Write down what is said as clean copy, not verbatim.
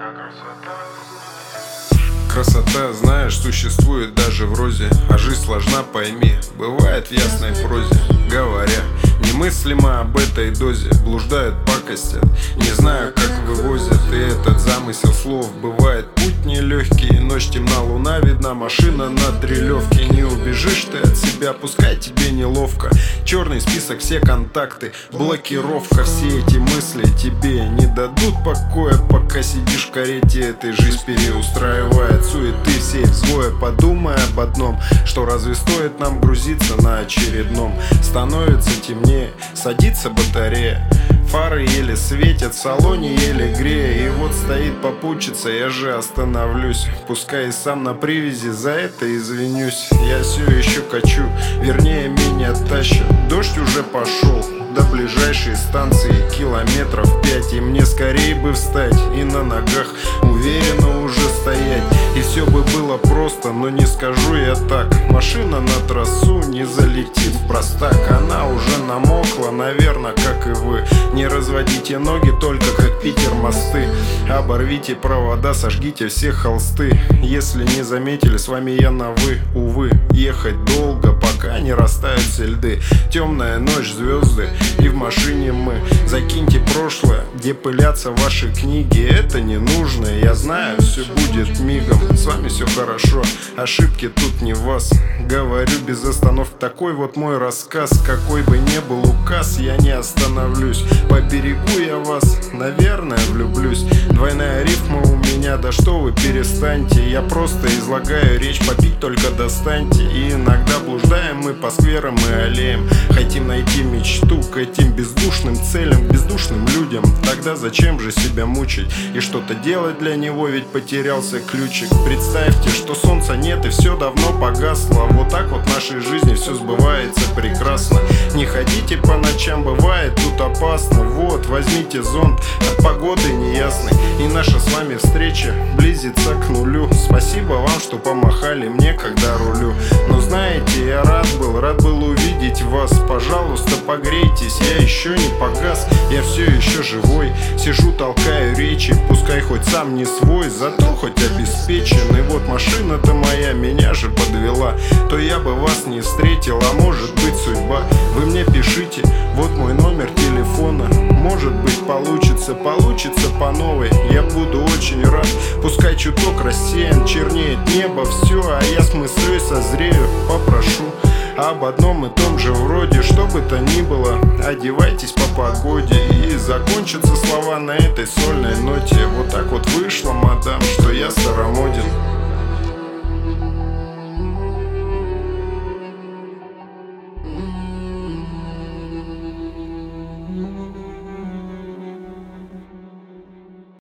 Красота, знаешь, существует даже в розе, а жизнь сложна, пойми, бывает в ясной прозе. Говоря немыслимо об этой дозе, блуждают, пакостят, не знаю, как вывозят. И этот замысел слов бывает путь нелегкий. Ночь темна, луна видна, машина на трелевке. Не убежишь ты от себя, пускай тебе неловко. Черный список, все контакты, блокировка. Все эти мысли тебе не дадут покоя, пока сидишь в карете этой жизнь переустраивает. Суеты всей взвоя, подумай об одном, что разве стоит нам грузиться на очередном. Становится темнее, садится батарея, фары еле светят, в салоне еле грея. И вот стоит попутчица, я же остановлюсь, пускай и сам на привязи, за это извинюсь. Я все еще качу, вернее меня тащат. Дождь уже пошел, до ближайшей станции километров 5. И мне скорее бы встать и на ногах уверенно уже стоять. И все бы было просто, но не скажу я так. Машина на трассу не залетит в простак. Она уже намокла, наверное, как и вы. Не разводите ноги, только как Питер мосты. Оборвите провода, сожгите все холсты. Если не заметили, с вами я на вы. Увы, ехать долго, пока не растают все льды. Темная ночь, звезды, и в машине мы. Закиньте прошлое, где пылятся ваши книги. Это не нужно, я знаю, все будет мигом. С вами все хорошо, ошибки тут не вас. Говорю без остановки, такой вот мой рассказ. Какой бы ни был указ, я не остановлюсь. Поберегу я вас, наверное, влюблюсь. Двойная рифма у меня, да что вы, перестаньте. Я просто излагаю речь, попить только достаньте. И иногда блуждаем мы по скверам и аллеям. Хотим найти мечту к этим бездушным целям, к бездушным людям. Тогда зачем же себя мучить и что-то делать для него, ведь потерялся ключик. Представьте, что солнца нет и все давно погасло. Вот так вот в нашей жизни все сбывается прекрасно. Не ходите по ночам, бывает тут опасно. Вот, возьмите зонт от погоды неясной, и наша с вами встреча близится к нулю. Спасибо вам, что помахали мне, когда рулю. Но знаете, я рад был увидеть вас. Пожалуйста, погрейтесь, я еще не погас. Я все еще живой, сижу, толкаю речи. Пускай хоть сам не свой, зато хоть обеспечен. И вот машина-то моя меня же подвела. То я бы вас не встретил, а может быть судьба. Вы мне пишите, вот мой номер телефона. Может быть получится по новой. Я буду очень рад, пускай чуток рассеян, чернеет небо, все, а я с мыслей созрею. Попрошу об одном и том же вроде, что бы то ни было, одевайтесь по погоде. И закончатся слова на этой сольной ноте. Вот так вот вышло, мадам, что я с